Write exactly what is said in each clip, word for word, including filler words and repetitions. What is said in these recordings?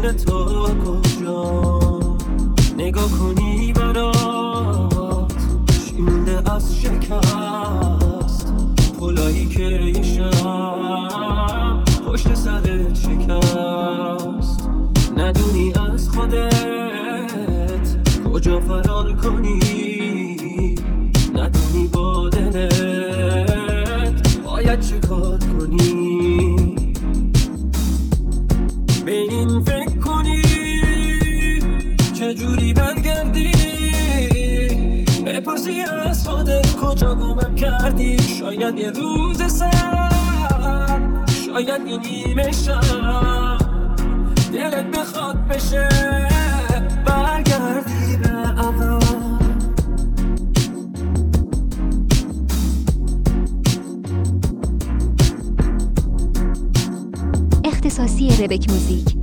بدون تو کجا نگاه کنی برات چی مونده از شکست پلایی که یه شب پشت سرت شکست ندونی از خودت کجا فرار کنی ندونی با دلت باید چه کار کنی به این فکر کنی چجوری برگردی بپرسی از خودت کجا گمم کردی شاید یه روز سر شاید یه نیمه شب دلت بخواد بشه برگردی به عقب اختصاصی ربک موزیک.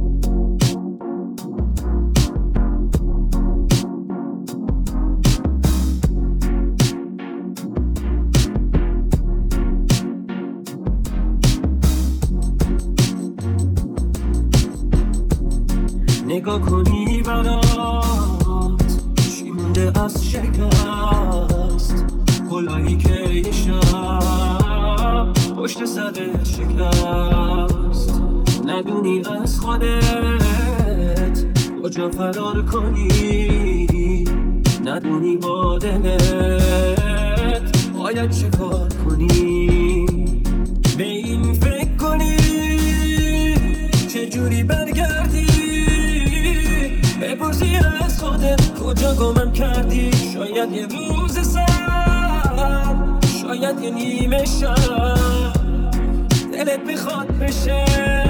نگاه کنی برات چی مونده از شکست پلایی که یه شب پشت سرت شکست ندونی از خودت کجا فرار کنی ندونی با دلت باید چه کار کنی به این فکر کنی چجوری برگردی بپرسی از خودت کجا گمم کردی شاید یه روز سر شاید یه نیمه شب دلت بخواد بشه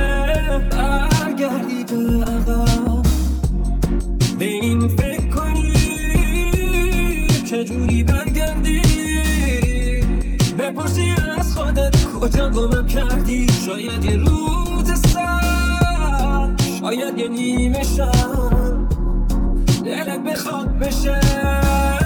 برگردی به عقب به این فکر کنی چجوری برگردی بپرسی از خودت کجا گمم کردی شاید یه روز سر شاید یه نیمه شب دلت بخواد بشه